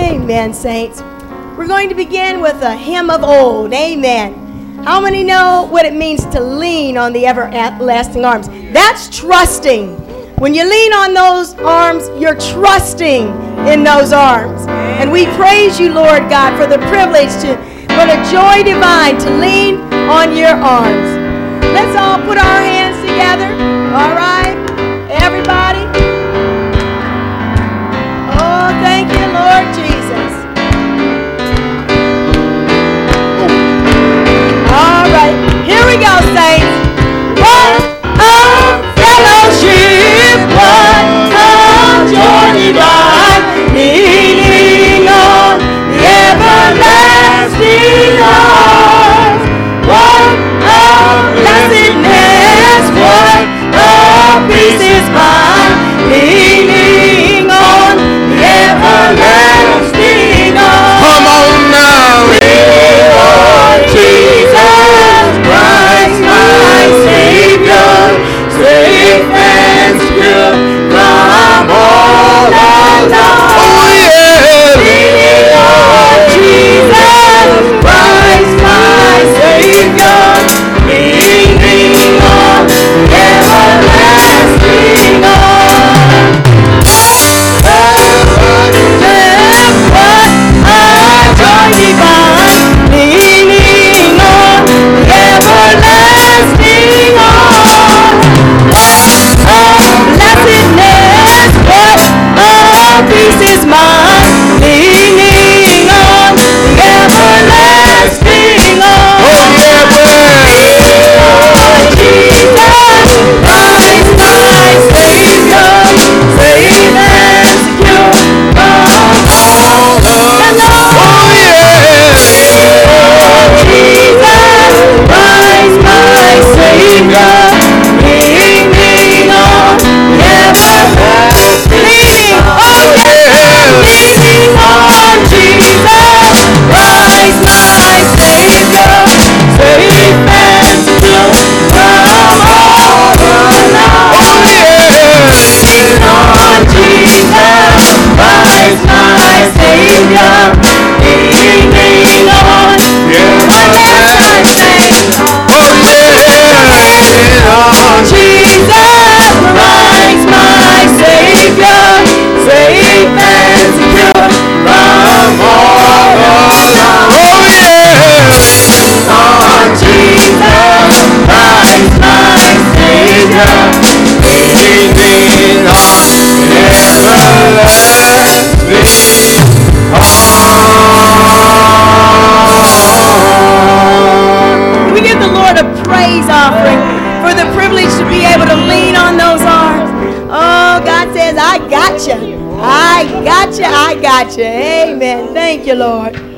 Amen, saints. We're going to begin with a hymn of old. Amen. How many know what it means to lean on the everlasting arms? That's trusting. When you lean on those arms, you're trusting in those arms. And we praise you, Lord God, for the privilege what a joy divine to lean on your arms. Let's all put our hands together. All right? Everybody. Oh, thank you, Lord Jesus. All right. Here we go, saints. What a fellowship, what a joy divine, leaning on the everlasting arms. What a blessedness, what a peace is mine, leaning on the everlasting arms. Come on now. Lean on Jesus Christ, my Savior, safe and secure from all alarm. Oh yeah. Lean on Jesus Christ, my Savior, leaning on the everlasting arms. Peace is mine, leaning on the everlasting arms. Oh yeah, Jesus Christ, my Savior, safe and secure from all alarm. oh yeah. Jesus Christ, my Savior, leaning on the everlasting arms. Leaning on Jesus Christ, my Savior, safe and secure from all alarm. Oh yeah. Leaning on Jesus Christ, my Savior, leaning on everlasting arms. Oh yeah. Jesus Christ, my Savior, safe and secure from all alarm. Oh yeah. On Jesus Christ, my Savior, Leaning on everlasting Can we give the Lord a praise offering for the privilege to be able to lean on those arms? Oh, God says, I got you. I got you. I got you. Amen. Thank you, Lord.